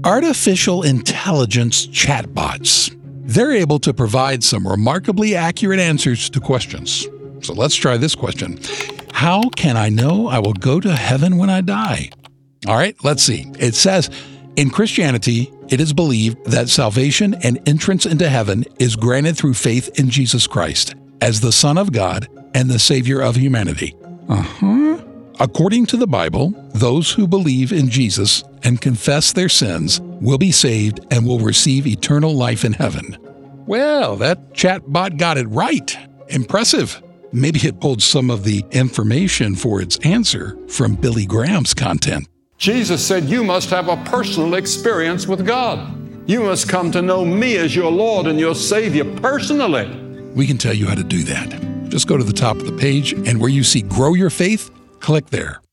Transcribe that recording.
Artificial intelligence chatbots. They're able to provide some remarkably accurate answers to questions. So let's try this question. How can I know I will go to heaven when I die? All right, let's see. It says, in Christianity, it is believed that salvation and entrance into heaven is granted through faith in Jesus Christ as the Son of God and the Savior of humanity. According to the Bible, those who believe in Jesus and confess their sins will be saved and will receive eternal life in heaven. Well, that chatbot got it right. Impressive. Maybe it pulled some of the information for its answer from Billy Graham's content. Jesus said, you must have a personal experience with God. You must come to know me as your Lord and your Savior personally. We can tell you how to do that. Just go to the top of the page, and where you see Grow Your Faith, click there.